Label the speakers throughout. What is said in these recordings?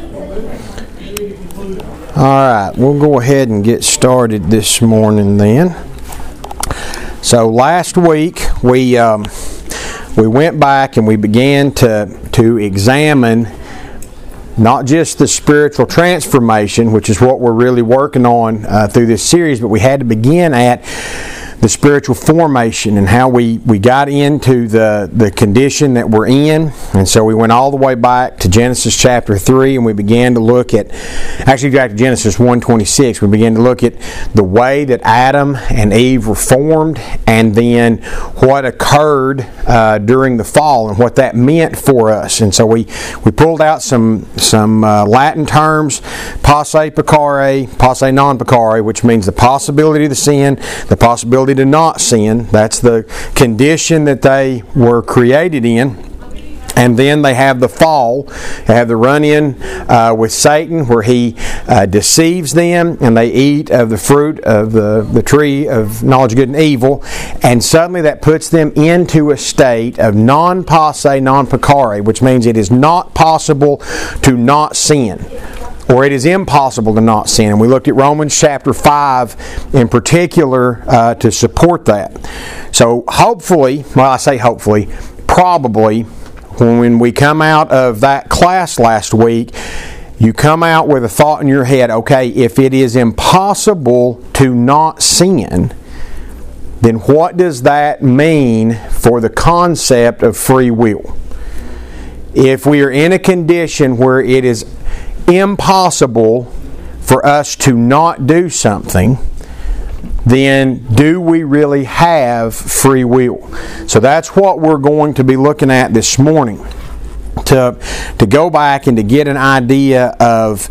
Speaker 1: Alright, we'll go ahead and get started this morning then. So last week we went back and we began to examine not just the spiritual transformation, which is what we're really working on through this series, but we had to begin at the spiritual formation and how we got into the condition that we're in. And so we went all the way back to Genesis chapter 3 and we began to look at, actually back to Genesis 1:26, we began to look at the way that Adam and Eve were formed and then what occurred during the fall and what that meant for us. And so we pulled out some Latin terms, posse peccare, posse non peccare, which means the possibility to sin, the possibility to not sin. That's the condition that they were created in. And then they have the fall. They have the run-in with Satan where he deceives them and they eat of the fruit of the tree of knowledge of good and evil. And suddenly that puts them into a state of non-posse, non-peccare, which means it is not possible to not sin. Or it is impossible to not sin. And we looked at Romans chapter 5 in particular to support that. So hopefully, well I say hopefully, probably, when we come out of that class last week, you come out with a thought in your head, okay, if it is impossible to not sin, then what does that mean for the concept of free will? If we are in a condition where it is impossible for us to not do something, then do we really have free will? So that's what we're going to be looking at this morning. To go back and to get an idea of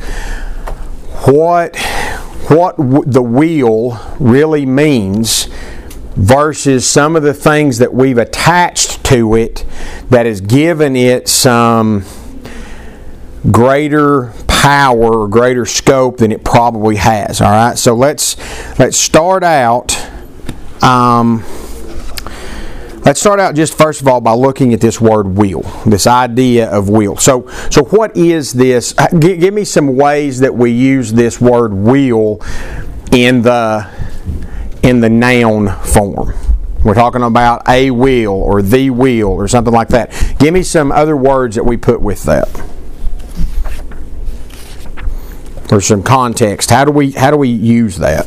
Speaker 1: what the will really means versus some of the things that we've attached to it that has given it some greater power or greater scope than it probably has. All right, so let's start out. Let's start out just first of all by looking at this word will, this idea of will. So what is this? Give me some ways that we use this word will in the noun form. We're talking about a will or the will or something like that. Give me some other words that we put with that. Or some context. How do we use that?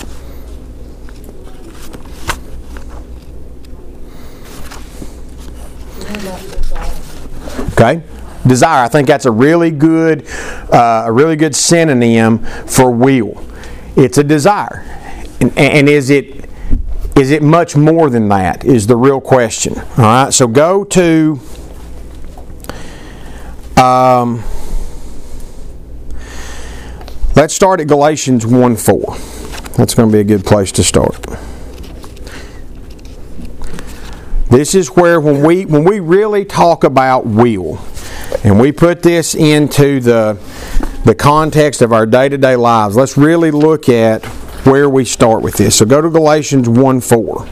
Speaker 1: Okay, desire. I think that's a really good synonym for will. It's a desire, and is it much more than that? Is the real question. All right. So go to. Let's start at Galatians 1:4. That's going to be a good place to start. This is where when we really talk about will, and we put this into the context of our day-to-day lives, let's really look at where we start with this. So go to Galatians 1:4.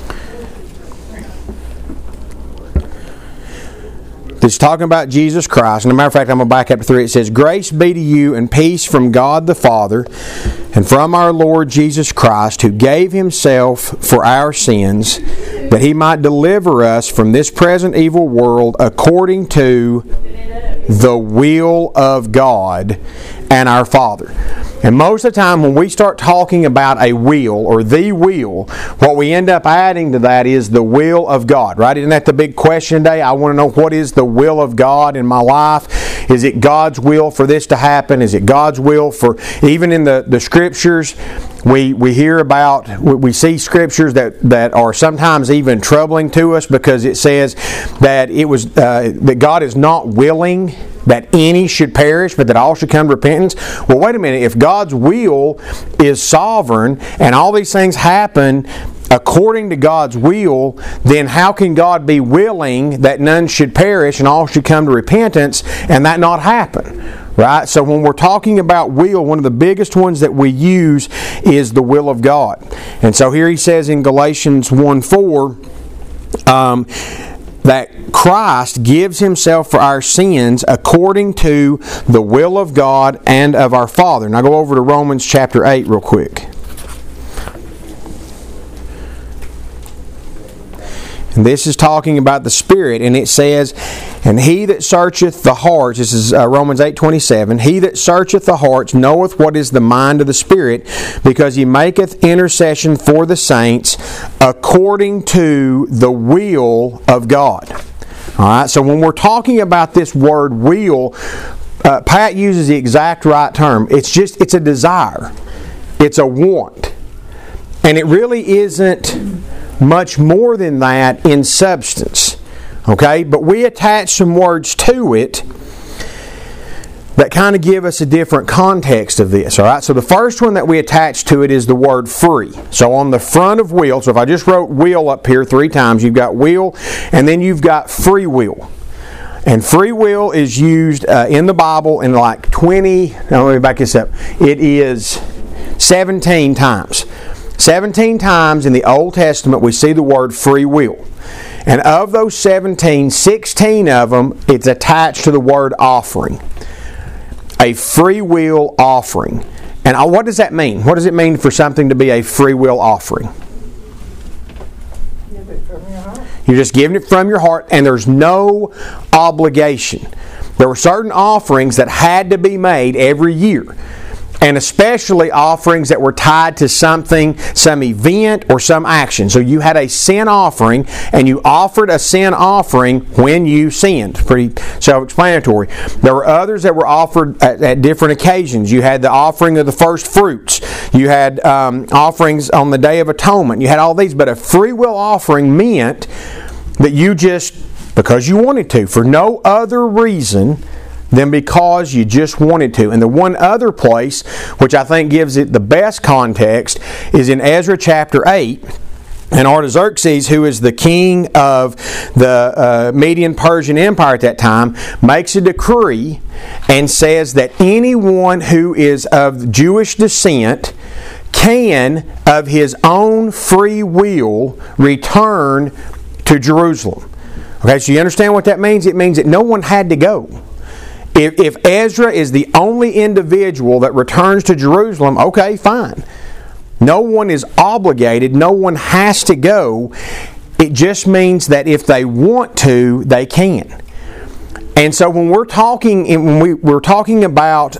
Speaker 1: It's talking about Jesus Christ. And as a matter of fact, I'm going to back up to 3. It says, "Grace be to you and peace from God the Father and from our Lord Jesus Christ, who gave Himself for our sins, that He might deliver us from this present evil world according to the will of God and our Father." And most of the time when we start talking about a will or the will, what we end up adding to that is the will of God, right? Isn't that the big question today? I want to know, what is the will of God in my life? Is it God's will for this to happen? Is it God's will for, even in the Scriptures, we hear about, we see Scriptures that are sometimes even troubling to us because it says that that God is not willing that any should perish, but that all should come to repentance. Well, wait a minute. If God's will is sovereign and all these things happen according to God's will, then how can God be willing that none should perish and all should come to repentance and that not happen? Right? So when we're talking about will, one of the biggest ones that we use is the will of God. And so here he says in Galatians 1:4, that Christ gives Himself for our sins according to the will of God and of our Father. Now go over to Romans chapter 8 real quick. And this is talking about the Spirit, and it says, "And he that searcheth the hearts," this is Romans 8:27, "he that searcheth the hearts knoweth what is the mind of the Spirit, because he maketh intercession for the saints according to the will of God." All right, so when we're talking about this word will, Pat uses the exact right term. It's a desire. It's a want. And it really isn't much more than that in substance. Okay? But we attach some words to it that kind of give us a different context of this. Alright? So the first one that we attach to it is the word free. So on the front of will, so if I just wrote will up here 3 times, you've got will, and then you've got free will. And free will is used in the Bible in like 20, now let me back this up. It is 17 times. 17 times in the Old Testament we see the word free will. And of those 17, 16 of them, it's attached to the word offering. A free will offering. And what does that mean? What does it mean for something to be a free will offering?
Speaker 2: Give it from your heart.
Speaker 1: You're just giving it from your heart, and there's no obligation. There were certain offerings that had to be made every year. And especially offerings that were tied to something, some event or some action. So you had a sin offering, and you offered a sin offering when you sinned. Pretty self-explanatory. There were others that were offered at different occasions. You had the offering of the first fruits. You had offerings on the Day of Atonement. You had all these. But a free will offering meant that you just, because you wanted to, for no other reason than because you just wanted to. And the one other place, which I think gives it the best context, is in Ezra chapter 8. And Artaxerxes, who is the king of the Median-Persian Empire at that time, makes a decree and says that anyone who is of Jewish descent can, of his own free will, return to Jerusalem. Okay, so you understand what that means? It means that no one had to go. If Ezra is the only individual that returns to Jerusalem, okay, fine. No one is obligated. No one has to go. It just means that if they want to, they can. And so when we're talking, we're talking about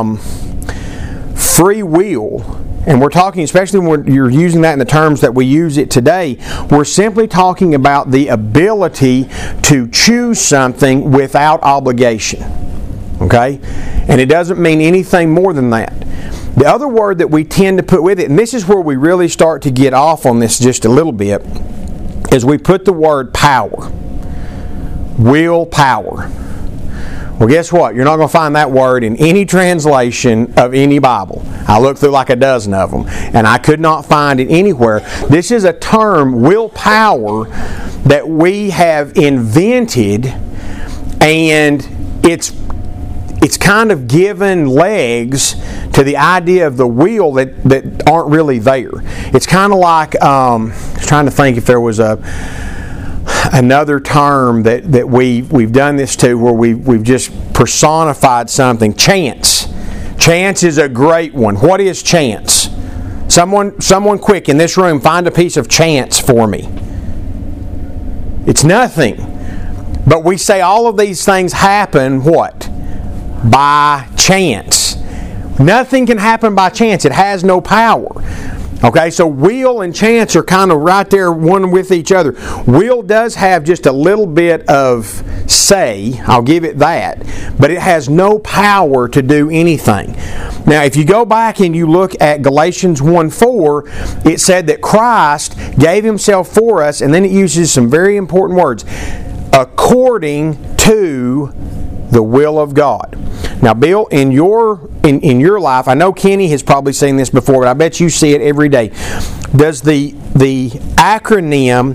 Speaker 1: free will, and we're talking, especially when you're using that in the terms that we use it today, we're simply talking about the ability to choose something without obligation. Okay? And it doesn't mean anything more than that. The other word that we tend to put with it, and this is where we really start to get off on this just a little bit, is we put the word power. Willpower. Well, guess what? You're not going to find that word in any translation of any Bible. I looked through like a dozen of them, and I could not find it anywhere. This is a term, willpower, that we have invented, and it's kind of given legs to the idea of the will that aren't really there. It's kind of like, I was trying to think if there was another term that we've done this to, where we've just personified something. Chance. Chance is a great one. What is chance? Someone quick in this room, find a piece of chance for me. It's nothing. But we say all of these things happen, what? By chance. Nothing can happen by chance. It has no power. Okay, so will and chance are kind of right there, one with each other. Will does have just a little bit of say, I'll give it that, but it has no power to do anything. Now, if you go back and you look at Galatians 1:4, it said that Christ gave Himself for us, and then it uses some very important words, according to the will of God. Now, Bill, in your life, I know Kenny has probably seen this before, but I bet you see it every day. Does the acronym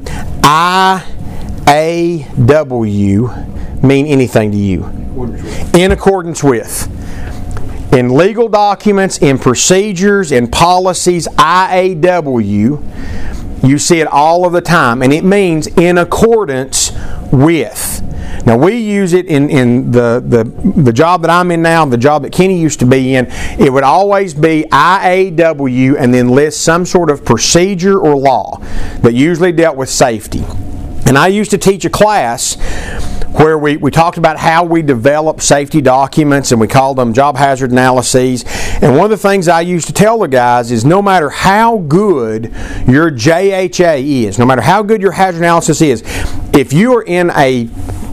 Speaker 1: IAW mean anything to you? In accordance with. In legal documents, in procedures, in policies, IAW You see it all of the time, and it means in accordance with. Now, we use it in the job that I'm in now, the job that Kenny used to be in. It would always be IAW and then list some sort of procedure or law that usually dealt with safety. And I used to teach a class where we talked about how we develop safety documents, and we called them job hazard analyses. And one of the things I used to tell the guys is no matter how good your JHA is, no matter how good your hazard analysis is, if you are in a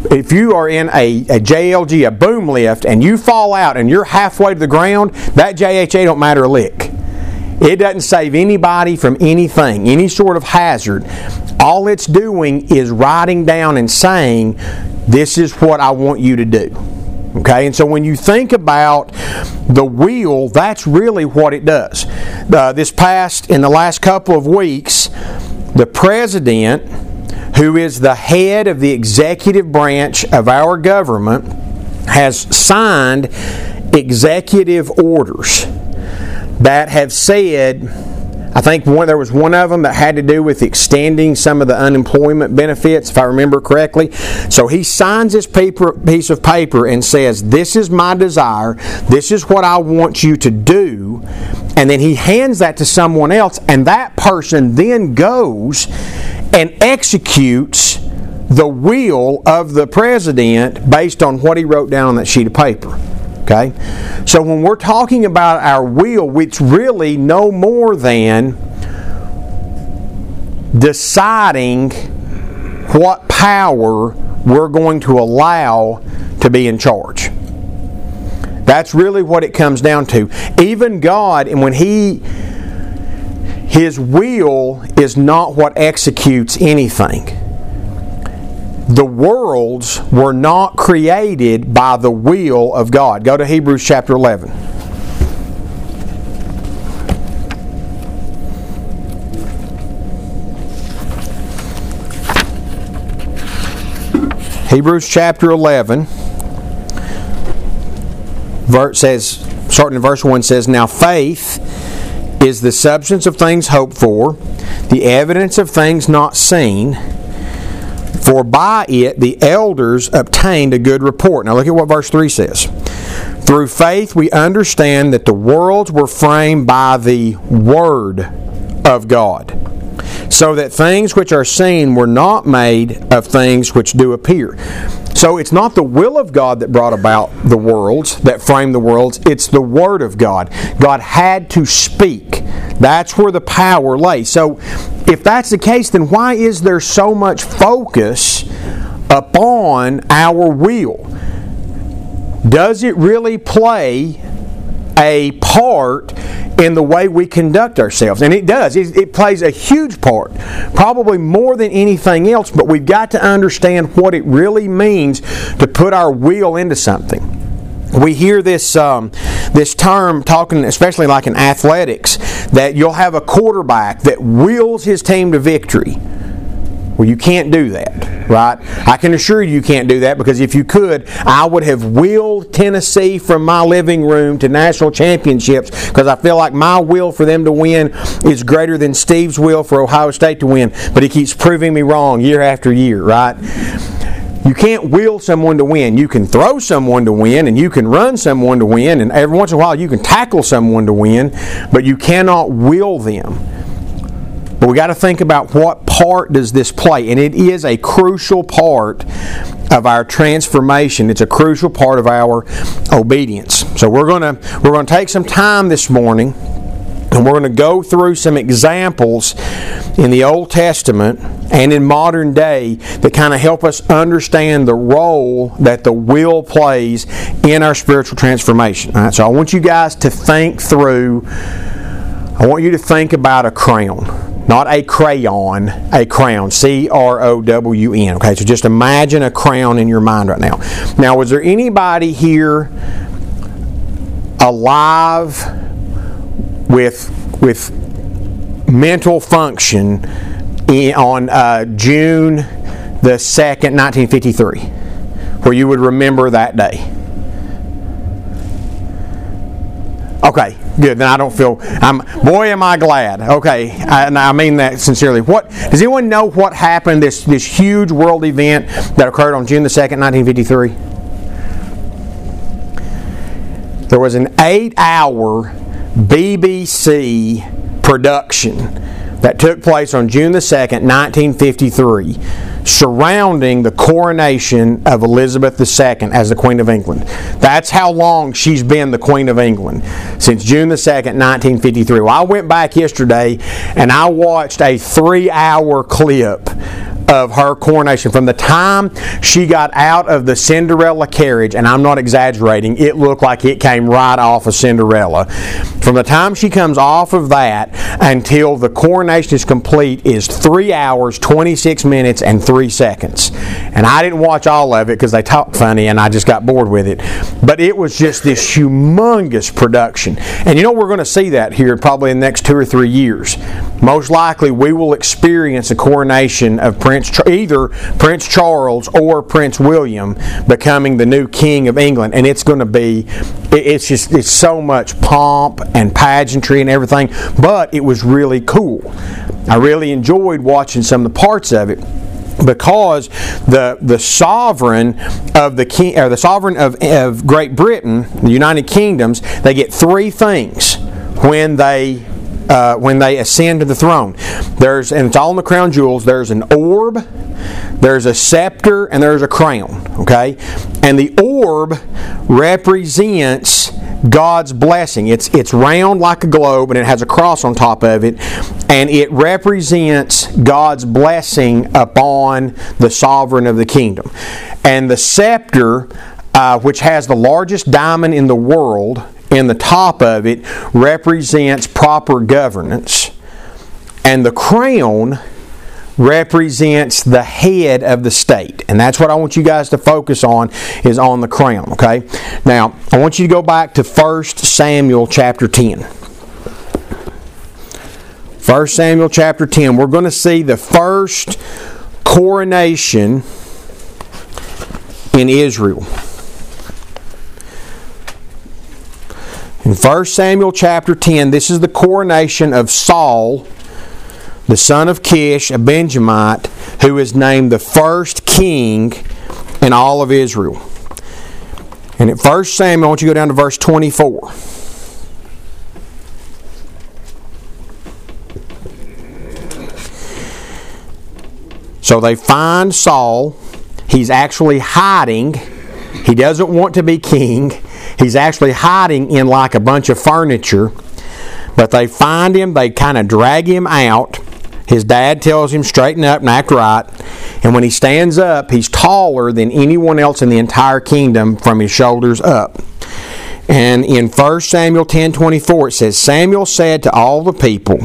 Speaker 1: JLG, a boom lift, and you fall out and you're halfway to the ground, that JHA don't matter a lick. It doesn't save anybody from anything, any sort of hazard. All it's doing is writing down and saying, this is what I want you to do. Okay, and so when you think about the wheel, that's really what it does. In the last couple of weeks, the president, who is the head of the executive branch of our government, has signed executive orders that have said, I think there was one of them that had to do with extending some of the unemployment benefits, if I remember correctly. So he signs this piece of paper and says, this is my desire, this is what I want you to do, and then he hands that to someone else, and that person then goes and executes the will of the president based on what he wrote down on that sheet of paper. Okay? So when we're talking about our will, it's really no more than deciding what power we're going to allow to be in charge. That's really what it comes down to. Even God, and when His will is not what executes anything. The worlds were not created by the will of God. Go to Hebrews chapter 11. Hebrews chapter 11, starting in verse 1 says, Now faith is the substance of things hoped for, the evidence of things not seen. For by it the elders obtained a good report. Now look at what verse 3 says. Through faith we understand that the worlds were framed by the Word of God, so that things which are seen were not made of things which do appear. So it's not the will of God that brought about the worlds, that framed the worlds. It's the Word of God. God had to speak. That's where the power lay. So if that's the case, then why is there so much focus upon our will? Does it really play a part in the way we conduct ourselves? And it does. It plays a huge part, probably more than anything else, but we've got to understand what it really means to put our will into something. We hear this term talking, especially like in athletics, that you'll have a quarterback that wills his team to victory. Well, you can't do that, right? I can assure you can't do that, because if you could, I would have willed Tennessee from my living room to national championships, because I feel like my will for them to win is greater than Steve's will for Ohio State to win. But he keeps proving me wrong year after year, right? You can't will someone to win. You can throw someone to win, and you can run someone to win, and every once in a while you can tackle someone to win, but you cannot will them. But we got to think about what part does this play, and it is a crucial part of our transformation. It's a crucial part of our obedience. So we're going to take some time this morning, and we're going to go through some examples in the Old Testament and in modern day that kind of help us understand the role that the will plays in our spiritual transformation. All right, so I want you guys to think through, I want you to think about a crown. Not a crayon, a crown. C-R-O-W-N. Okay, so just imagine a crown in your mind right now. Now, was there anybody here alive with mental function on June the 2nd, 1953, where you would remember that day? Okay, good. Then I don't feel. Boy, am I glad. Okay, and I mean that sincerely. What does anyone know? What happened? This huge world event that occurred on June the 2nd, 1953. There was an 8-hour BBC production that took place on June the 2nd, 1953, surrounding the coronation of Elizabeth II as the Queen of England. That's how long she's been the Queen of England, since June the 2nd, 1953. Well, I went back yesterday and I watched a 3-hour clip of her coronation. From the time she got out of the Cinderella carriage, and I'm not exaggerating, it looked like it came right off of Cinderella. From the time she comes off of that until the coronation is complete is 3 hours, 26 minutes, and 3 seconds. And I didn't watch all of it because they talked funny and I just got bored with it. But it was just this humongous production. And you know, we're going to see that here probably in the next 2 or 3 years. Most likely we will experience a coronation of either Prince Charles or Prince William becoming the new King of England, and it's going to be, it's so much pomp and pageantry and everything, but it was really cool. I really enjoyed watching some of the parts of it, because the sovereign of the king, or the sovereign of Great Britain, the United Kingdoms, they get 3 things when they ascend to the throne. And it's all in the crown jewels. There's an orb, there's a scepter, and there's a crown. Okay, and the orb represents God's blessing. It's round like a globe, and it has a cross on top of it, and it represents God's blessing upon the sovereign of the kingdom. And the scepter, which has the largest diamond in the world in the top of it, represents proper governance. And the crown represents the head of the state. And that's what I want you guys to focus on, is on the crown. Okay? Now, I want you to go back to 1 Samuel chapter 10. 1 Samuel chapter 10. We're going to see the first coronation in Israel. In 1 Samuel chapter 10, this is the coronation of Saul, the son of Kish, a Benjamite, who is named the first king in all of Israel. And at 1 Samuel, I want you to go down to verse 24. So they find Saul. He's actually hiding. He doesn't want to be king. He's actually hiding in like a bunch of furniture. But they find him. They kind of drag him out. His dad tells him, straighten up and act right. And when he stands up, he's taller than anyone else in the entire kingdom from his shoulders up. And in 1 Samuel 10:24, it says, Samuel said to all the people,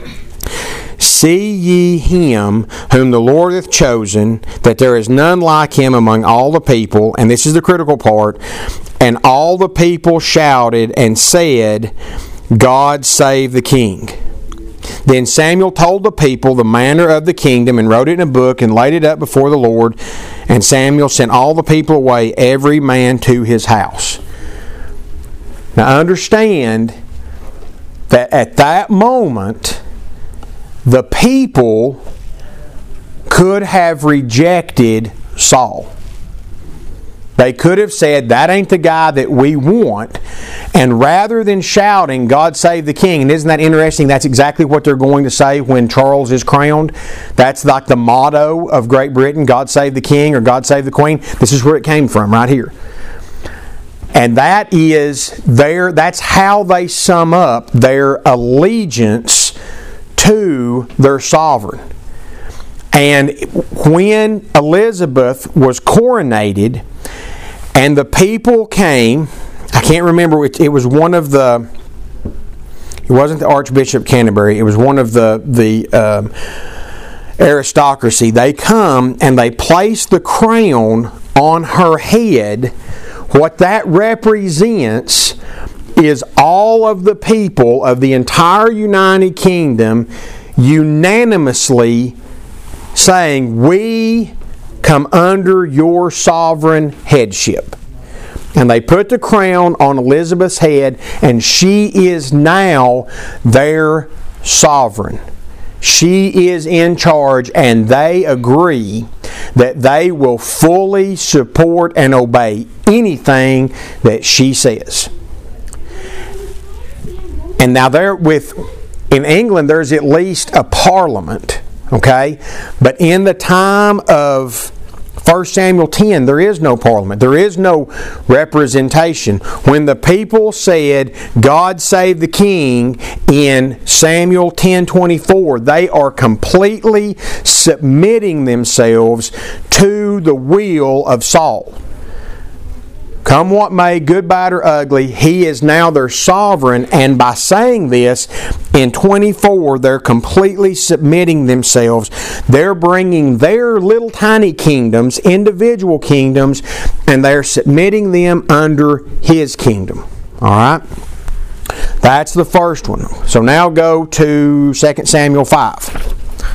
Speaker 1: See ye him whom the Lord hath chosen, that there is none like him among all the people. And this is the critical part. And all the people shouted and said, God save the king. Then Samuel told the people the manner of the kingdom, and wrote it in a book, and laid it up before the Lord. And Samuel sent all the people away, every man to his house. Now understand that at that moment, the people could have rejected Saul. They could have said, that ain't the guy that we want. And rather than shouting, God save the king, and isn't that interesting? That's exactly what they're going to say when Charles is crowned. That's like the motto of Great Britain, God save the king or God save the queen. This is where it came from, right here. And that's how they sum up their allegiance to their sovereign. And when Elizabeth was coronated and the people came, I can't remember, it was one of the, it wasn't the Archbishop of Canterbury, it was one of the aristocracy. They come and they place the crown on her head. What that represents is all of the people of the entire United Kingdom unanimously saying, we come under your sovereign headship. And they put the crown on Elizabeth's head, and she is now their sovereign. She is in charge, and they agree that they will fully support and obey anything that she says. And now in England, there's at least a parliament, okay? But in the time of 1 Samuel 10, there is no parliament. There is no representation. When the people said, God save the king, in Samuel 10:24, they are completely submitting themselves to the will of Saul. Come what may, good, bad, or ugly, he is now their sovereign, and by saying this, in 24, they're completely submitting themselves. They're bringing their little tiny kingdoms, individual kingdoms, and they're submitting them under his kingdom. Alright? That's the first one. So now go to 2 Samuel 5.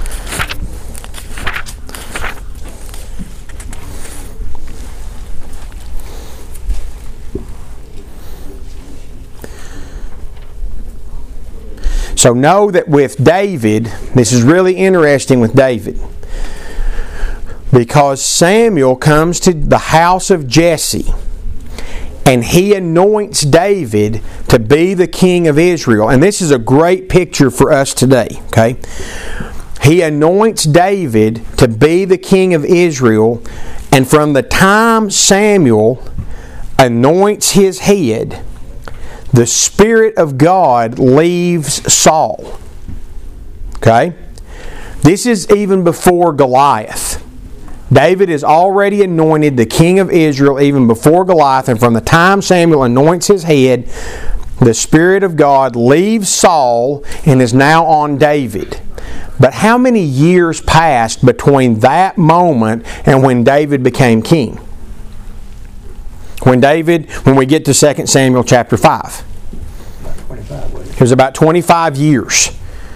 Speaker 1: So know that with David, this is really interesting with David, because Samuel comes to the house of Jesse and he anoints David to be the king of Israel. And this is a great picture for us today, okay? He anoints David to be the king of Israel, and from the time Samuel anoints his head, the Spirit of God leaves Saul. Okay? This is even before Goliath. David is already anointed the king of Israel even before Goliath, and from the time Samuel anoints his head, the Spirit of God leaves Saul and is now on David. But how many years passed between that moment and when David became king? When we get to 2 Samuel chapter 5. It was about 25 years.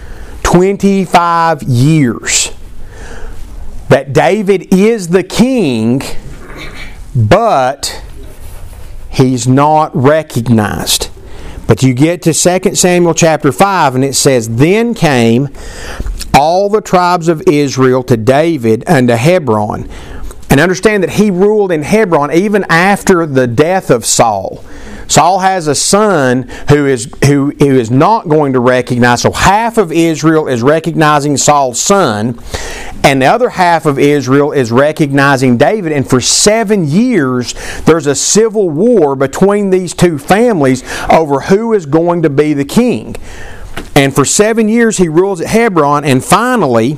Speaker 1: 25 years. That David is the king, but he's not recognized. But you get to 2 Samuel chapter 5 and it says, Then came all the tribes of Israel to David unto Hebron. And understand that he ruled in Hebron even after the death of Saul. Saul has a son who is not going to recognize. So half of Israel is recognizing Saul's son, and the other half of Israel is recognizing David. And for 7 years, there's a civil war between these two families over who is going to be the king. And for 7 years, he rules at Hebron, and finally,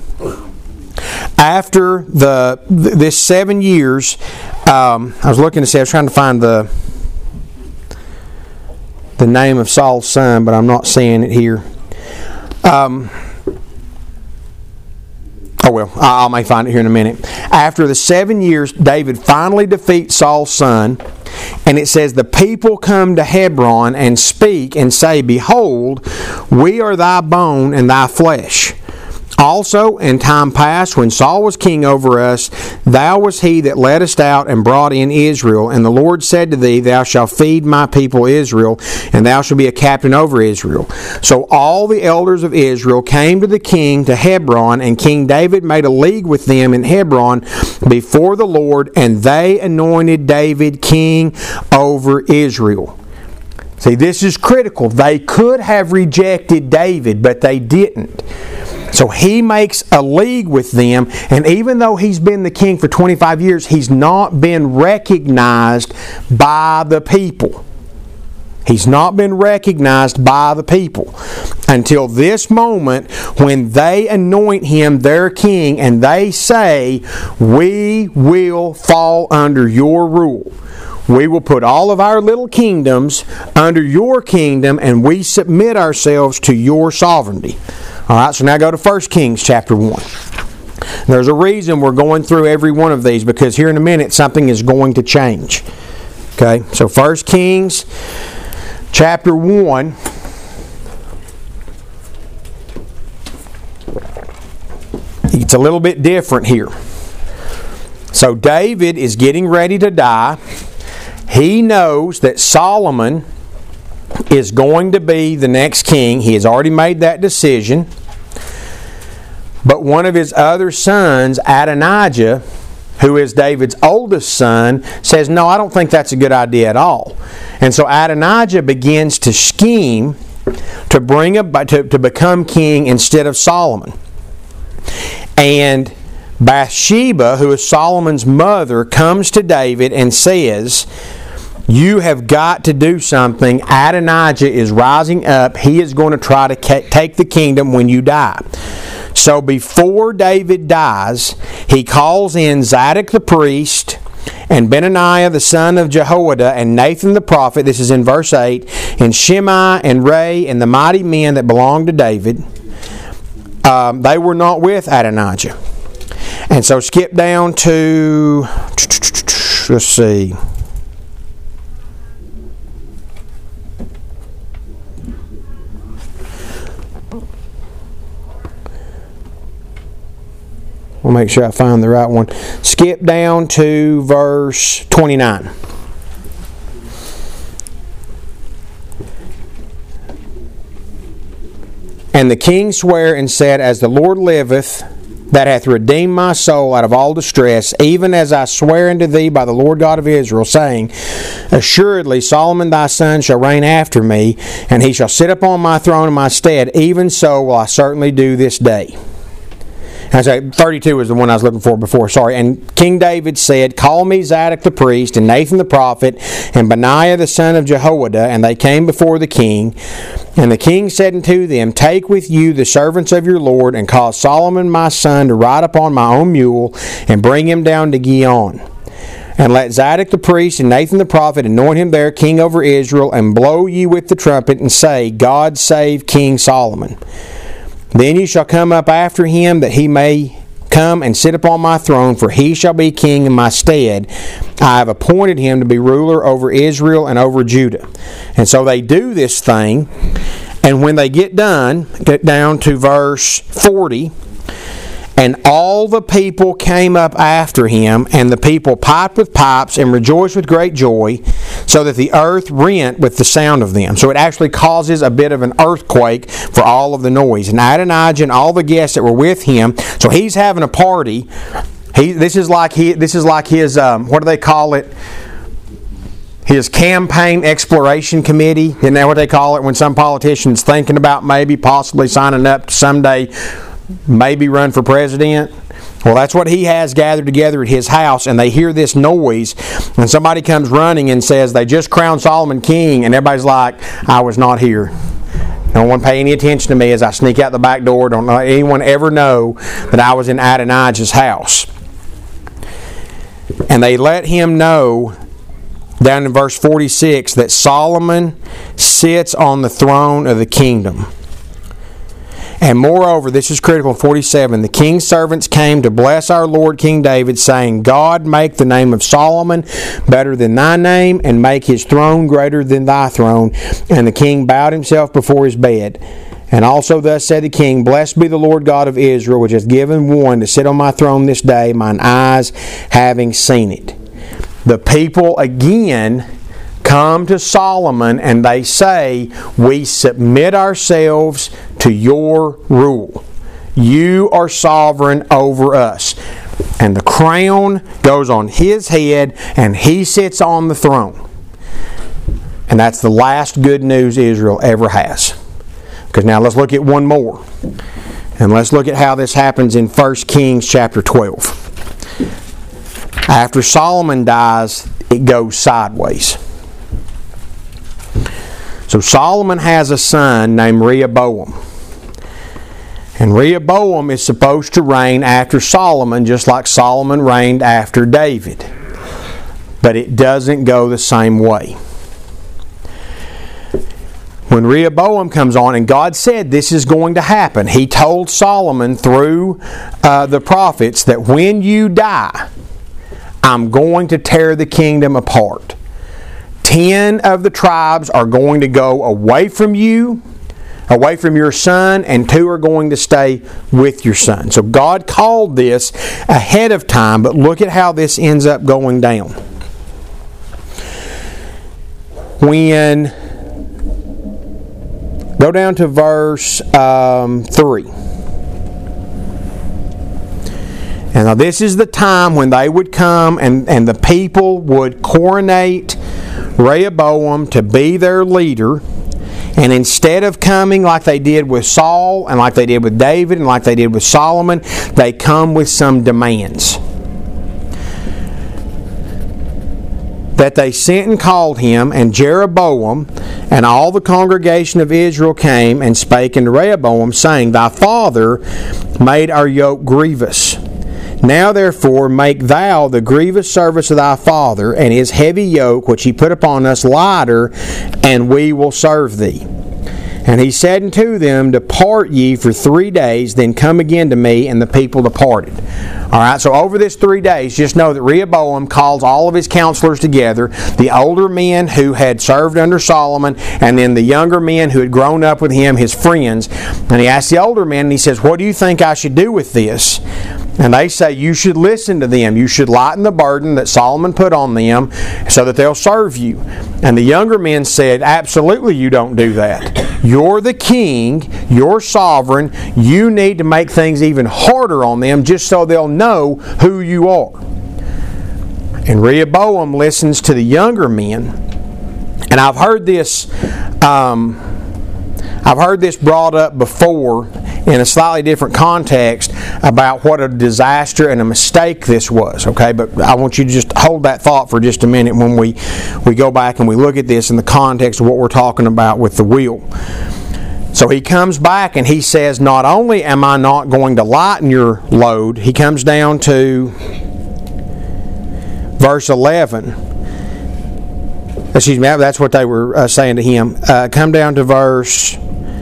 Speaker 1: after this 7 years, I was looking to see, I was trying to find the name of Saul's son, but I'm not seeing it here. I may find it here in a minute. After the 7 years, David finally defeats Saul's son, and it says, The people come to Hebron and speak and say, Behold, we are thy bone and thy flesh. Also, in time past, when Saul was king over us, thou was he that led us out and brought in Israel. And the Lord said to thee, Thou shalt feed my people Israel, and thou shalt be a captain over Israel. So all the elders of Israel came to the king to Hebron, and King David made a league with them in Hebron before the Lord, and they anointed David king over Israel. See, this is critical. They could have rejected David, but they didn't. So he makes a league with them, and even though he's been the king for 25 years, he's not been recognized by the people. He's not been recognized by the people until this moment when they anoint him their king and they say, We will fall under your rule. We will put all of our little kingdoms under your kingdom, and we submit ourselves to your sovereignty. Alright, so now go to 1 Kings chapter 1. There's a reason we're going through every one of these, because here in a minute something is going to change. Okay, so 1 Kings chapter 1. It's a little bit different here. So David is getting ready to die, He knows that Solomon is going to be the next king. He has already made that decision. But one of his other sons, Adonijah, who is David's oldest son, says, no, I don't think that's a good idea at all. And so Adonijah begins to scheme to become king instead of Solomon. And Bathsheba, who is Solomon's mother, comes to David and says, you have got to do something. Adonijah is rising up. He is going to try to take the kingdom when you die. So before David dies, he calls in Zadok the priest and Benaiah the son of Jehoiada and Nathan the prophet, this is in verse 8, and Shimei and Ray and the mighty men that belonged to David. They were not with Adonijah. And so skip down to, let's see. We'll make sure I find the right one. Skip down to verse 29. And the king sware and said, as the Lord liveth, that hath redeemed my soul out of all distress, even as I swear unto thee by the Lord God of Israel, saying, assuredly Solomon thy son shall reign after me, and he shall sit upon my throne in my stead, even so will I certainly do this day. I say 32 is the one I was looking for before, sorry. And King David said, call me Zadok the priest, and Nathan the prophet, and Benaiah the son of Jehoiada, and they came before the king. And the king said unto them, take with you the servants of your Lord, and cause Solomon my son to ride upon my own mule, and bring him down to Gihon. And let Zadok the priest and Nathan the prophet anoint him there king over Israel, and blow ye with the trumpet, and say, God save King Solomon. Then ye shall come up after him, that he may come and sit upon my throne, for he shall be king in my stead. I have appointed him to be ruler over Israel and over Judah. And so they do this thing, and when they get down to verse 40, and all the people came up after him, and the people piped with pipes and rejoiced with great joy, so that the earth rent with the sound of them. So it actually causes a bit of an earthquake for all of the noise. And Adonijah and all the guests that were with him, so he's having a party. This is like his what do they call it? His campaign exploration committee. Isn't that what they call it when some politician's thinking about maybe possibly signing up to someday maybe run for president? Well, that's what he has gathered together at his house, and they hear this noise, and somebody comes running and says, they just crowned Solomon king, and everybody's like, I was not here. No one pay any attention to me as I sneak out the back door. Don't let anyone ever know that I was in Adonijah's house. And they let him know, down in verse 46, that Solomon sits on the throne of the kingdom. And moreover, this is critical in 47, the king's servants came to bless our Lord King David, saying, God make the name of Solomon better than thy name, and make his throne greater than thy throne. And the king bowed himself before his bed. And also thus said the king, blessed be the Lord God of Israel, which hath given one to sit on my throne this day, mine eyes having seen it. The people again come to Solomon and they say, we submit ourselves to your rule. You are sovereign over us. And the crown goes on his head and he sits on the throne. And that's the last good news Israel ever has. Because now let's look at one more. And let's look at how this happens in 1 Kings chapter 12. After Solomon dies, it goes sideways. So Solomon has a son named Rehoboam. And Rehoboam is supposed to reign after Solomon, just like Solomon reigned after David. But it doesn't go the same way. When Rehoboam comes on, and God said this is going to happen, He told Solomon through the prophets that when you die, I'm going to tear the kingdom apart. 10 of the tribes are going to go away from you, away from your son, and 2 are going to stay with your son. So God called this ahead of time, but look at how this ends up going down. when, go down to verse 3. And now this is the time when they would come and the people would coronate Rehoboam to be their leader. And instead of coming like they did with Saul and like they did with David and like they did with Solomon, they come with some demands. That they sent and called him, and Jeroboam and all the congregation of Israel came and spake unto Rehoboam, saying, Thy father made our yoke grievous. Now therefore make thou the grievous service of thy father, and his heavy yoke which he put upon us lighter, and we will serve thee. And he said unto them, Depart ye for 3 days, then come again to me. And the people departed. Alright, so over this 3 days, just know that Rehoboam calls all of his counselors together, the older men who had served under Solomon, and then the younger men who had grown up with him, his friends. And he asks the older men, and he says, What do you think I should do with this? And they say, you should listen to them. You should lighten the burden that Solomon put on them so that they'll serve you. And the younger men said, absolutely you don't do that. You're the king. You're sovereign. You need to make things even harder on them just so they'll know who you are. And Rehoboam listens to the younger men. And I've heard this brought up before in a slightly different context about what a disaster and a mistake this was, okay? But I want you to just hold that thought for just a minute when we go back and we look at this in the context of what we're talking about with the wheel. So he comes back and he says, not only am I not going to lighten your load, he comes down to verse 11. Excuse me, that's what they were saying to him. Come down to verse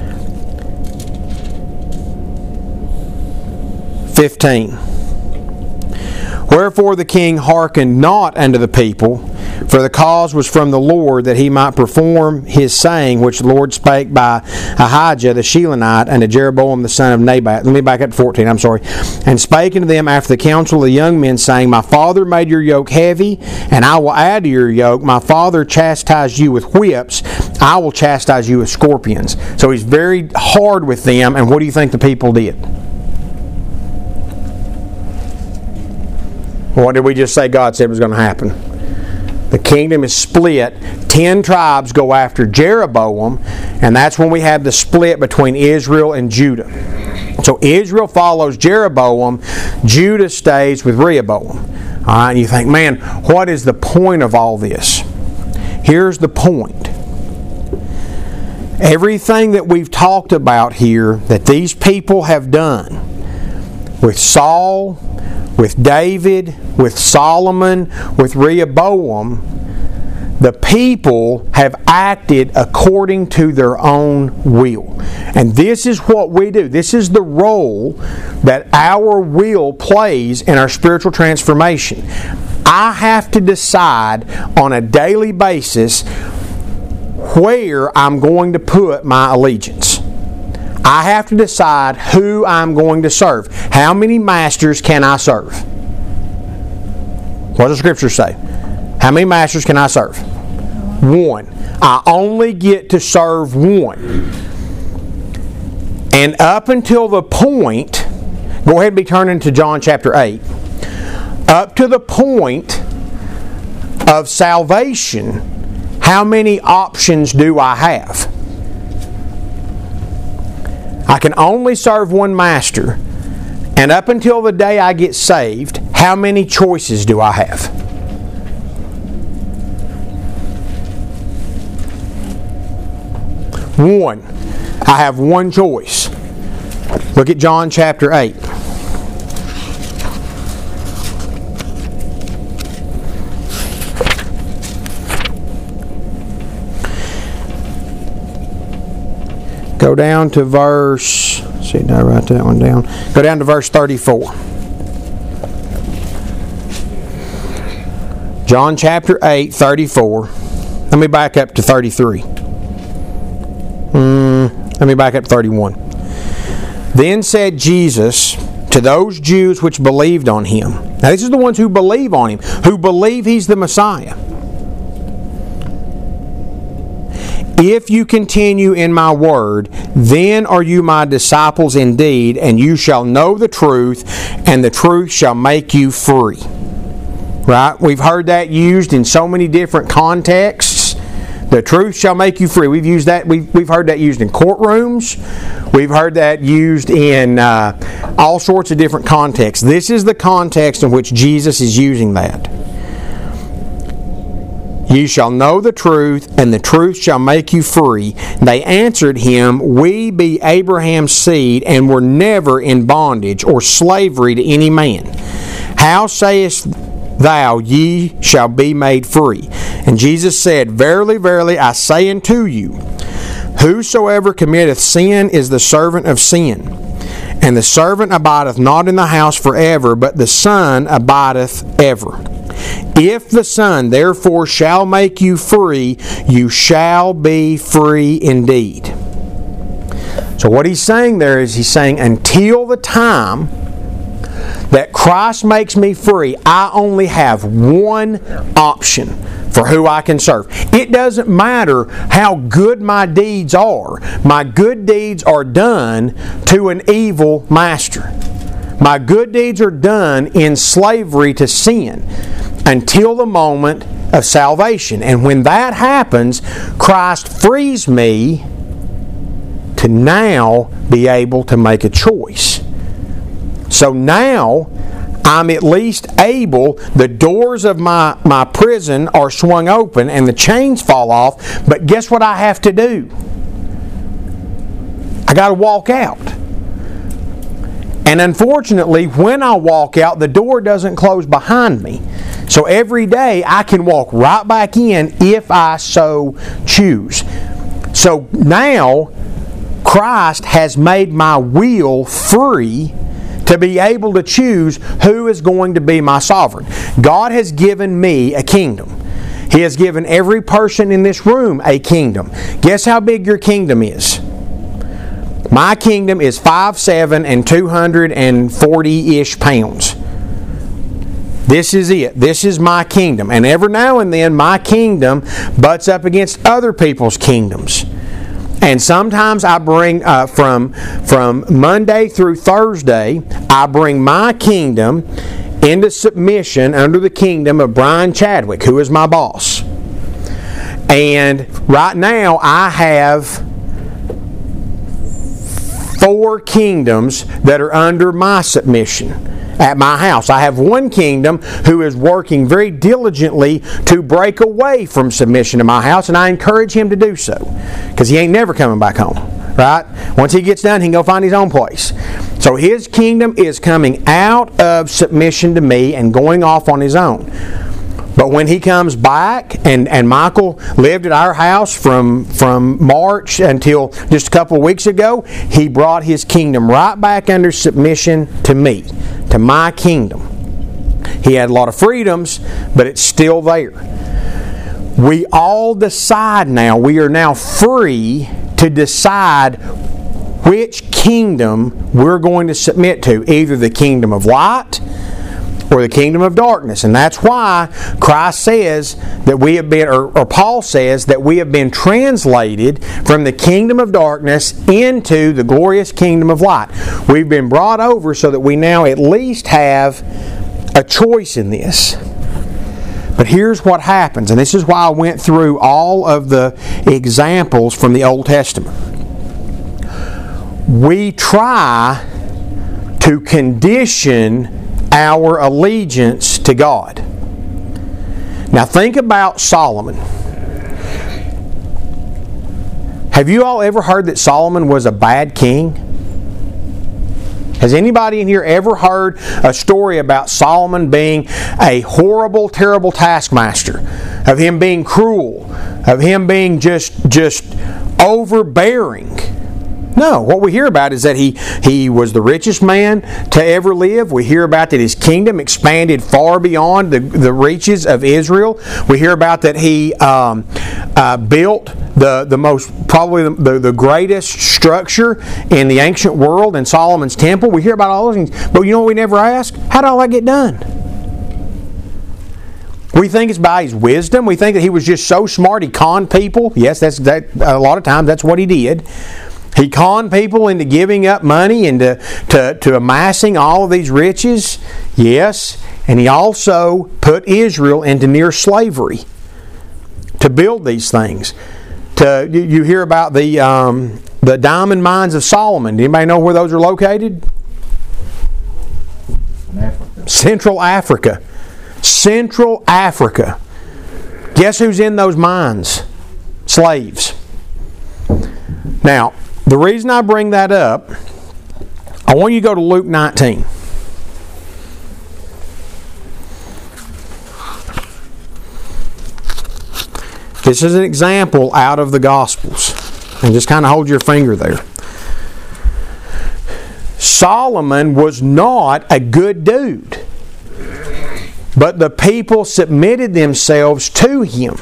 Speaker 1: 15. Wherefore the king hearkened not unto the people, for the cause was from the Lord, that he might perform his saying, which the Lord spake by Ahijah the Shilonite unto Jeroboam the son of Nebat. Let me back up to 14, I'm sorry. And spake unto them after the counsel of the young men, saying, My father made your yoke heavy, and I will add to your yoke. My father chastised you with whips, I will chastise you with scorpions. So he's very hard with them, and what do you think the people did? What did we just say God said was going to happen? The kingdom is split. 10 tribes go after Jeroboam, and that's when we have the split between Israel and Judah. So Israel follows Jeroboam, Judah stays with Rehoboam. All right, and you think, man, what is the point of all this? Here's the point. Everything that we've talked about here that these people have done with Saul, with David, with Solomon, with Rehoboam, the people have acted according to their own will. And this is what we do. This is the role that our will plays in our spiritual transformation. I have to decide on a daily basis where I'm going to put my allegiance. I have to decide who I'm going to serve. How many masters can I serve? What does the Scripture say? How many masters can I serve? One. I only get to serve one. And up until the point, go ahead and be turning to John chapter 8. Up to the point of salvation, how many options do I have? I can only serve one master. And up until the day I get saved, how many choices do I have? One. I have one choice. Look at John chapter 8. Go down to verse, let's see, did I write that one down? Go down to verse 34. John chapter 8, 34. Let me back up to 33. Let me back up to 31. Then said Jesus to those Jews which believed on him. Now this is the ones who believe on him, who believe he's the Messiah. If you continue in my word, then are you my disciples indeed, and you shall know the truth, and the truth shall make you free. Right? We've heard that used in so many different contexts. The truth shall make you free. We've used that. We've heard that used in courtrooms. We've heard that used in all sorts of different contexts. This is the context in which Jesus is using that. You shall know the truth, and the truth shall make you free. They answered him, We be Abraham's seed, and were never in bondage or slavery to any man. How sayest thou, ye shall be made free? And Jesus said, Verily, verily, I say unto you, whosoever committeth sin is the servant of sin. And the servant abideth not in the house forever, but the Son abideth ever. If the Son therefore shall make you free, you shall be free indeed. So what he's saying there is, he's saying, until the time that Christ makes me free, I only have one option for who I can serve. It doesn't matter how good my deeds are. My good deeds are done to an evil master. My good deeds are done in slavery to sin until the moment of salvation. And when that happens, Christ frees me to now be able to make a choice. So now I'm at least able, the doors of my prison are swung open and the chains fall off, but guess what I have to do? I got to walk out. And unfortunately, when I walk out, the door doesn't close behind me. So every day I can walk right back in if I so choose. So now Christ has made my will free to be able to choose who is going to be my sovereign. God has given me a kingdom. He has given every person in this room a kingdom. Guess how big your kingdom is? My kingdom is 5'7" and 240-ish pounds. This is it. This is my kingdom. And every now and then my kingdom butts up against other people's kingdoms. And sometimes I bring, from Monday through Thursday, I bring my kingdom into submission under the kingdom of Brian Chadwick, who is my boss. And right now I have 4 kingdoms that are under my submission at my house. I have one kingdom who is working very diligently to break away from submission to my house, and I encourage him to do so, because he ain't never coming back home, right? Once he gets done, he can go find his own place. So his kingdom is coming out of submission to me and going off on his own. But when he comes back, and Michael lived at our house from March until just a couple of weeks ago, he brought his kingdom right back under submission to me, to my kingdom. He had a lot of freedoms, but it's still there. We all decide now, we are now free to decide which kingdom we're going to submit to, either the kingdom of light or the kingdom of darkness. And that's why Christ says that we have been, or Paul says that we have been translated from the kingdom of darkness into the glorious kingdom of light. We've been brought over so that we now at least have a choice in this. But here's what happens, and this is why I went through all of the examples from the Old Testament. We try to condition our allegiance to God. Now think about Solomon. Have you all ever heard that Solomon was a bad king? Has anybody in here ever heard a story about Solomon being a horrible, terrible taskmaster? Of him being cruel? Of him being just overbearing? No, what we hear about is that he was the richest man to ever live. We hear about that his kingdom expanded far beyond the reaches of Israel. We hear about that he built the most, probably the greatest structure in the ancient world in Solomon's temple. We hear about all those things. But you know what we never ask? How did all that get done? We think it's by his wisdom. We think that he was just so smart he conned people. Yes, that a lot of times that's what he did. He conned people into giving up money and to amassing all of these riches. Yes, and he also put Israel into near slavery to build these things. You hear about the diamond mines of Solomon. Do anybody know where those are located? Central Africa. Central Africa. Guess who's in those mines? Slaves. Now, the reason I bring that up, I want you to go to Luke 19. This is an example out of the Gospels. And just kind of hold your finger there. Solomon was not a good dude. But the people submitted themselves to him.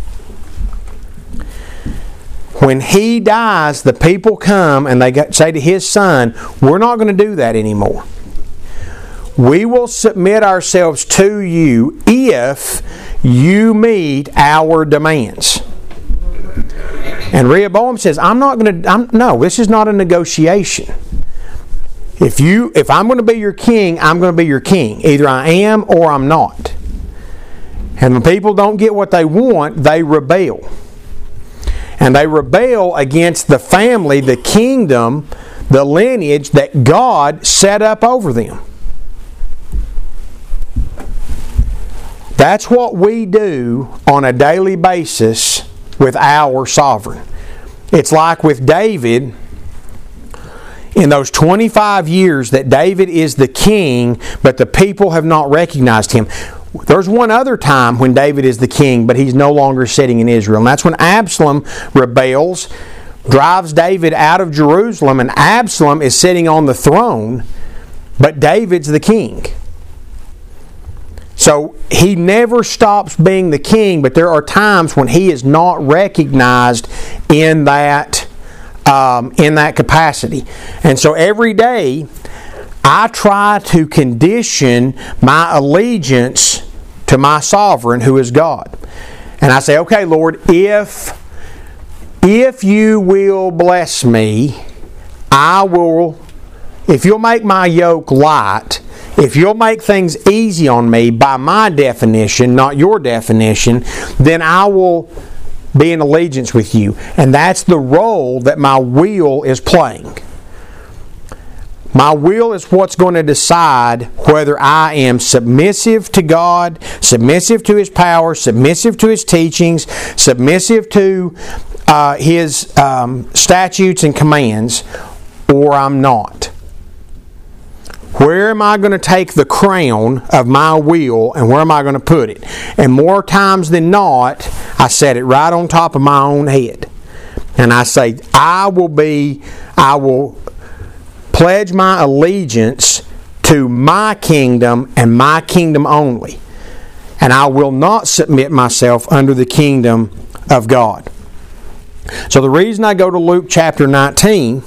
Speaker 1: When he dies, the people come and they say to his son, we're not going to do that anymore. We will submit ourselves to you if you meet our demands. And Rehoboam says, no, this is not a negotiation. If I'm going to be your king, I'm going to be your king. Either I am or I'm not. And when people don't get what they want, they rebel. And they rebel against the family, the kingdom, the lineage that God set up over them. That's what we do on a daily basis with our sovereign. It's like with David. In those 25 years that David is the king, but the people have not recognized him. There's one other time when David is the king, but he's no longer sitting in Israel. And that's when Absalom rebels, drives David out of Jerusalem, and Absalom is sitting on the throne, but David's the king. So he never stops being the king, but there are times when he is not recognized in that capacity. And so every day I try to condition my allegiance to my sovereign who is God. And I say, okay, Lord, if you will bless me, if you'll make my yoke light, if you'll make things easy on me by my definition, not your definition, then I will be in allegiance with you. And that's the role that my will is playing. My will is what's going to decide whether I am submissive to God, submissive to His power, submissive to His teachings, submissive to His statutes and commands, or I'm not. Where am I going to take the crown of my will and where am I going to put it? And more times than not, I set it right on top of my own head. And I say, I will pledge my allegiance to my kingdom and my kingdom only. And I will not submit myself under the kingdom of God. So the reason I go to Luke chapter 19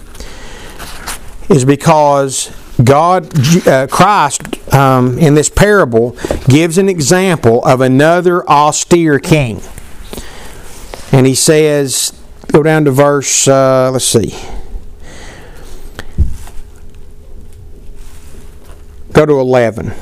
Speaker 1: is because Christ, in this parable, gives an example of another austere king. And he says, go down to verse, let's see. Go to 11.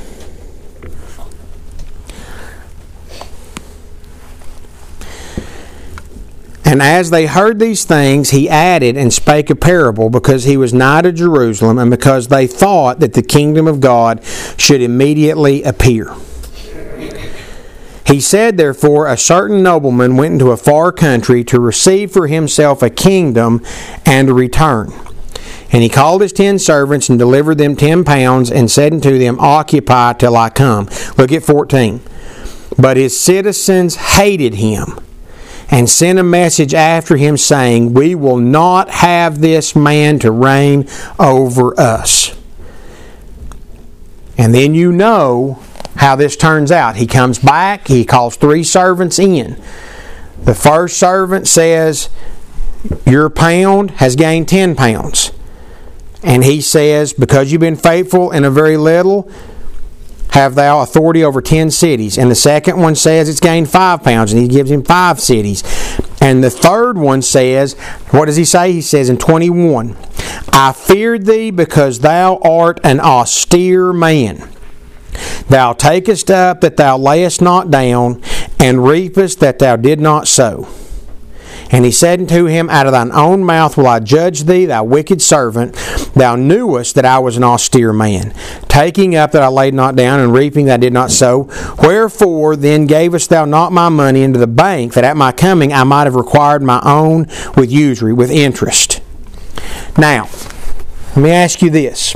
Speaker 1: And as they heard these things, he added and spake a parable, because he was nigh to Jerusalem, and because they thought that the kingdom of God should immediately appear. He said, therefore, a certain nobleman went into a far country to receive for himself a kingdom and to return. And he called his 10 servants and delivered them 10 pounds and said unto them, occupy till I come. Look at 14. But his citizens hated him and sent a message after him, saying, we will not have this man to reign over us. And then you know how this turns out. He comes back, he calls 3 servants in. The first servant says, your pound has gained 10 pounds. And he says, because you've been faithful in a very little, have thou authority over 10 cities. And the second one says it's gained 5 pounds, and he gives him 5 cities. And the third one says, what does he say? He says in 21, I feared thee because thou art an austere man. Thou takest up that thou layest not down, and reapest that thou did not sow. And he said unto him, out of thine own mouth will I judge thee, thou wicked servant. Thou knewest that I was an austere man, taking up that I laid not down, and reaping that I did not sow. Wherefore then gavest thou not my money into the bank, that at my coming I might have required my own with usury, with interest? Now, let me ask you this.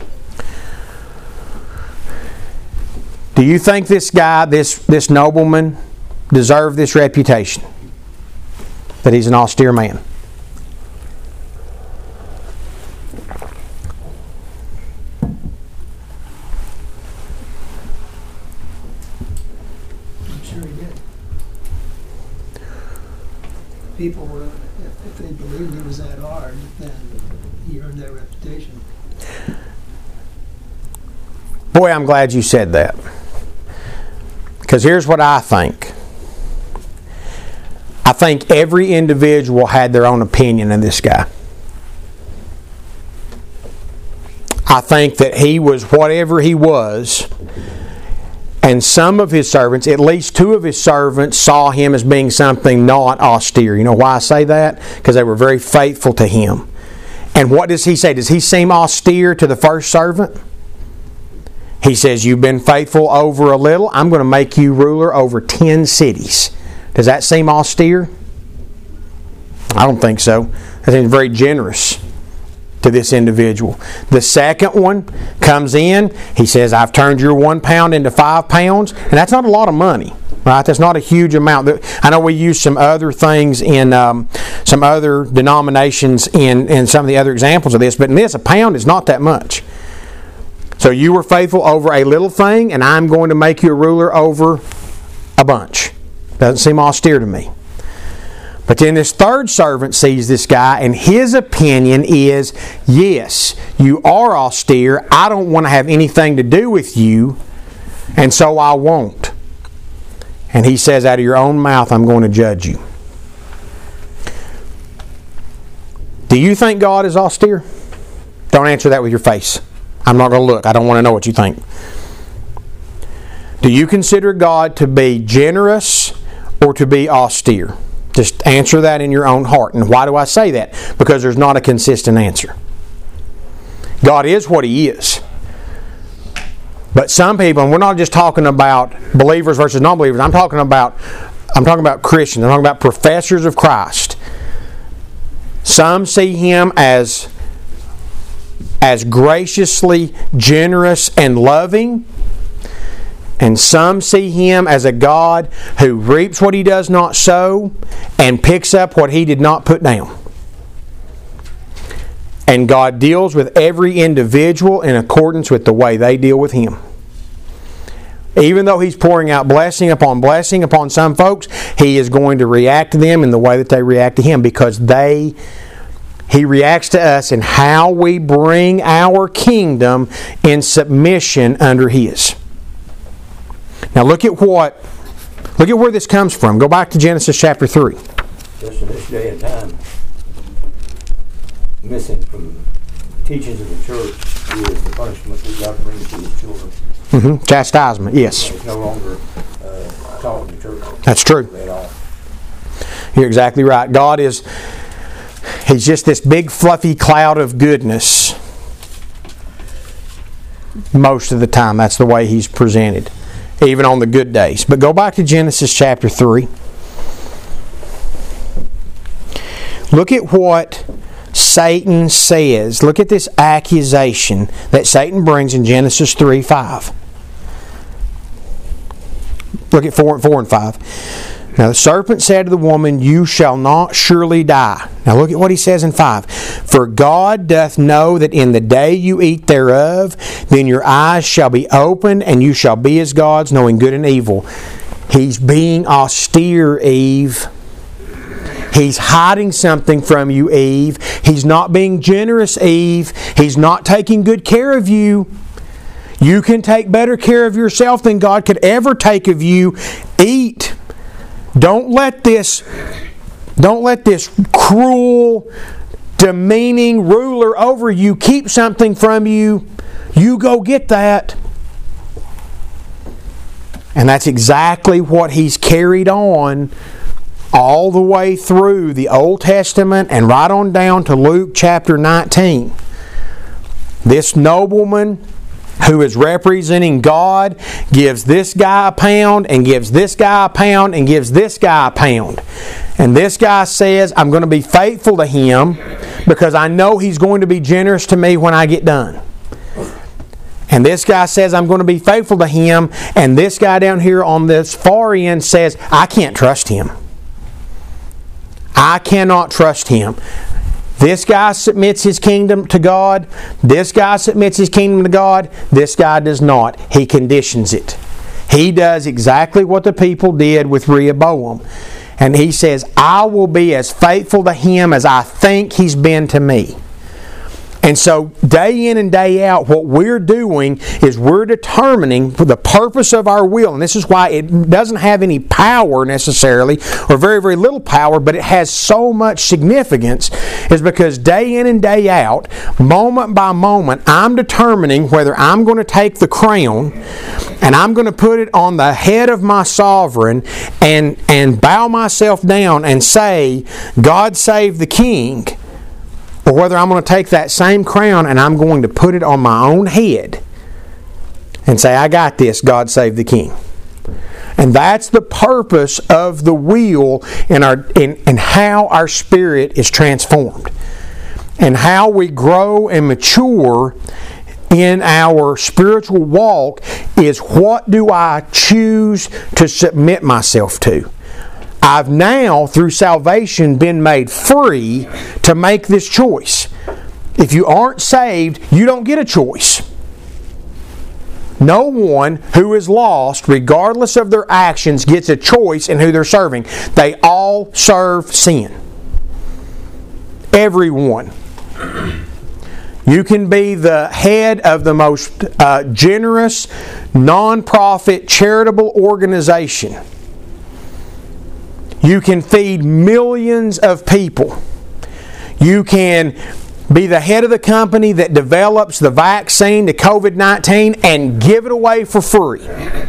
Speaker 1: Do you think this guy, this nobleman, deserved this reputation? That he's an austere man?
Speaker 2: I'm sure he did. People were, if they believed he was that hard, then he earned that reputation.
Speaker 1: Boy, I'm glad you said that. Because here's what I think. I think every individual had their own opinion of this guy. I think that he was whatever he was, and some of his servants, at least 2 of his servants, saw him as being something not austere. You know why I say that? Because they were very faithful to him. And what does he say? Does he seem austere to the first servant? He says, you've been faithful over a little, I'm going to make you ruler over 10 cities. Does that seem austere? I don't think so. I think it's very generous to this individual. The second one comes in. He says, I've turned your 1 pound into 5 pounds. And that's not a lot of money. Right? That's not a huge amount. I know we use some other things in some other denominations in some of the other examples of this. But in this, a pound is not that much. So you were faithful over a little thing, and I'm going to make you a ruler over a bunch. Doesn't seem austere to me. But then this third servant sees this guy, and his opinion is, yes, you are austere. I don't want to have anything to do with you, and so I won't. And he says, out of your own mouth, I'm going to judge you. Do you think God is austere? Don't answer that with your face. I'm not going to look. I don't want to know what you think. Do you consider God to be generous or to be austere? Just answer that in your own heart. And why do I say that? Because there's not a consistent answer. God is what He is. But some people, and we're not just talking about believers versus non-believers, I'm talking about Christians. I'm talking about professors of Christ. Some see Him as graciously generous and loving, and some see Him as a God who reaps what He does not sow and picks up what He did not put down. And God deals with every individual in accordance with the way they deal with Him. Even though He's pouring out blessing upon some folks, He is going to react to them in the way that they react to Him, because He reacts to us in how we bring our kingdom in submission under His. Now look at where this comes from. Go back to Genesis chapter 3.
Speaker 3: Just in this day and time, missing from teachings of the church is the punishment that God brings to His children.
Speaker 1: Mm-hmm. Chastisement, yes.
Speaker 3: It's no longer taught in the church.
Speaker 1: That's true.
Speaker 3: At all.
Speaker 1: You're exactly right. God is... He's just this big fluffy cloud of goodness. Most of the time, that's the way He's presented, even on the good days. But go back to Genesis chapter 3. Look at what Satan says. Look at this accusation that Satan brings in Genesis 3:5. Look at 4 and 5. Now the serpent said to the woman, you shall not surely die. Now look at what he says in 5. For God doth know that in the day you eat thereof, then your eyes shall be opened, and you shall be as gods, knowing good and evil. He's being austere, Eve. He's hiding something from you, Eve. He's not being generous, Eve. He's not taking good care of you. You can take better care of yourself than God could ever take of you. Eat. Don't let this cruel, demeaning ruler over you keep something from you. You go get that. And that's exactly what he's carried on all the way through the Old Testament and right on down to Luke chapter 19. This nobleman who is representing God gives this guy a pound and gives this guy a pound and gives this guy a pound. And this guy says, I'm going to be faithful to him because I know he's going to be generous to me when I get done. And this guy says, I'm going to be faithful to him. And this guy down here on this far end says, I can't trust him. I cannot trust him. This guy submits his kingdom to God. This guy submits his kingdom to God. This guy does not. He conditions it. He does exactly what the people did with Rehoboam. And he says, I will be as faithful to him as I think he's been to me. And so day in and day out, what we're doing is we're determining the purpose of our will. And this is why it doesn't have any power necessarily, or very, very little power, but it has so much significance, is because day in and day out, moment by moment, I'm determining whether I'm going to take the crown and I'm going to put it on the head of my sovereign and bow myself down and say, God save the king. Or whether I'm going to take that same crown and I'm going to put it on my own head and say, I got this, God save the king. And that's the purpose of the wheel in how our spirit is transformed. And how we grow and mature in our spiritual walk is, what do I choose to submit myself to? I've now, through salvation, been made free to make this choice. If you aren't saved, you don't get a choice. No one who is lost, regardless of their actions, gets a choice in who they're serving. They all serve sin. Everyone. You can be the head of the most generous, non-profit, charitable organization. You can feed millions of people. You can be the head of the company that develops the vaccine to COVID-19 and give it away for free.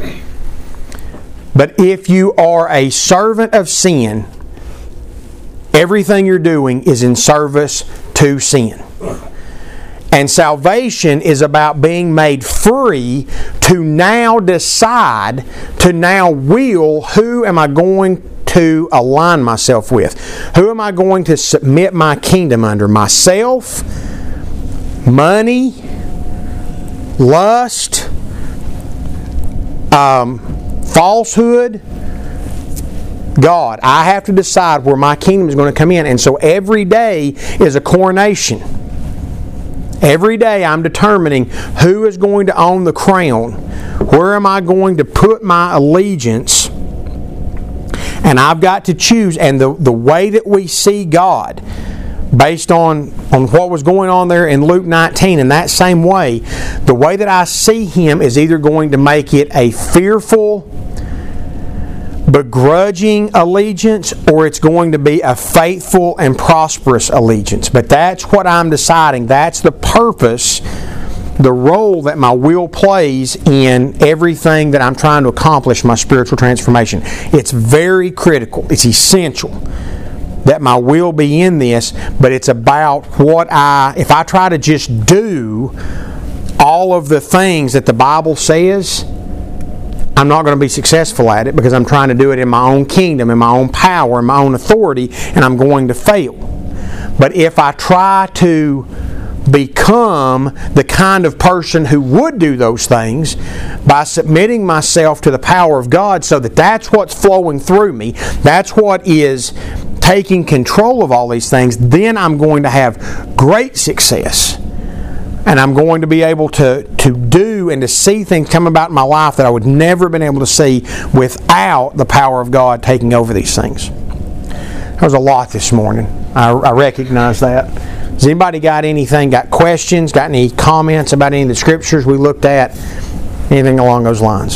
Speaker 1: But if you are a servant of sin, everything you're doing is in service to sin. And salvation is about being made free to now decide, to now will, who am I going to align myself with? Who am I going to submit my kingdom under? Myself? Money? Lust? Falsehood? God. I have to decide where my kingdom is going to come in. And so every day is a coronation. Every day I'm determining who is going to own the crown. Where am I going to put my allegiance? And I've got to choose. And the way that we see God, based on what was going on there in Luke 19, in that same way, the way that I see Him is either going to make it a fearful, begrudging allegiance, or it's going to be a faithful and prosperous allegiance. But that's what I'm deciding. That's the purpose, the role that my will plays in everything that I'm trying to accomplish my spiritual transformation. It's very critical. It's essential that my will be in this, but it's about if I try to just do all of the things that the Bible says, I'm not going to be successful at it, because I'm trying to do it in my own kingdom, in my own power, in my own authority, and I'm going to fail. But if I try to become the kind of person who would do those things by submitting myself to the power of God, so that that's what's flowing through me, that's what is taking control of all these things, then I'm going to have great success. And I'm going to be able to do and to see things come about in my life that I would never have been able to see without the power of God taking over these things. There was a lot this morning. I recognize that. Has anybody got anything, got questions, got any comments about any of the scriptures we looked at? Anything along those lines?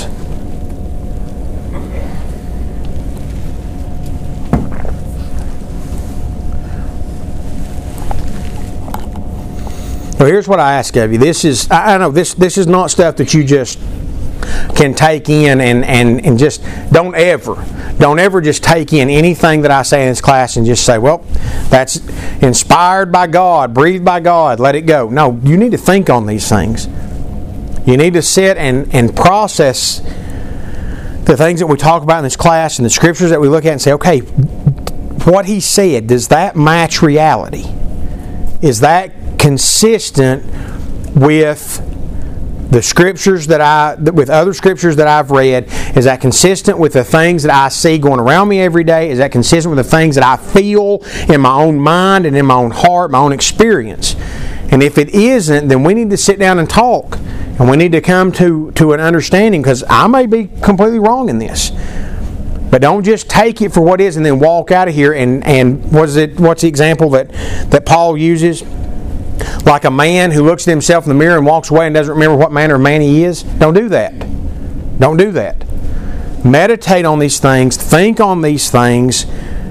Speaker 1: Well, here's what I ask of you. I know this is not stuff that you just can take in and just don't ever just take in anything that I say in this class and just say, well, that's inspired by God, breathed by God, let it go. No, you need to think on these things. You need to sit and process the things that we talk about in this class and the scriptures that we look at and say, okay, what he said, does that match reality? Is that consistent with the scriptures with other scriptures that I've read? Is that consistent with the things that I see going around me every day? Is that consistent with the things that I feel in my own mind and in my own heart, my own experience? And if it isn't, then we need to sit down and talk. And we need to come to an understanding, because I may be completely wrong in this. But don't just take it for what it is and then walk out of here and what's the example that Paul uses? Like a man who looks at himself in the mirror and walks away and doesn't remember what manner of man he is. Don't do that. Don't do that. Meditate on these things. Think on these things.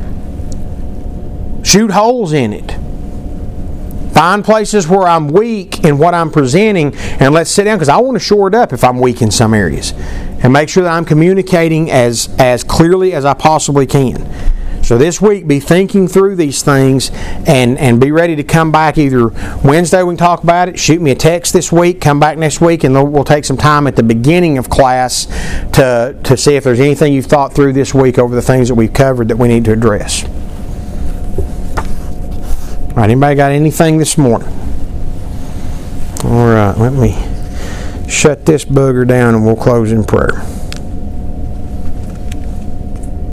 Speaker 1: Shoot holes in it. Find places where I'm weak in what I'm presenting, and let's sit down, because I want to shore it up if I'm weak in some areas, and make sure that I'm communicating as clearly as I possibly can. So this week, be thinking through these things and be ready to come back either Wednesday we can talk about it, shoot me a text this week, come back next week, and we'll take some time at the beginning of class to see if there's anything you've thought through this week over the things that we've covered that we need to address. All right, anybody got anything this morning? All right, let me shut this bugger down and we'll close in prayer.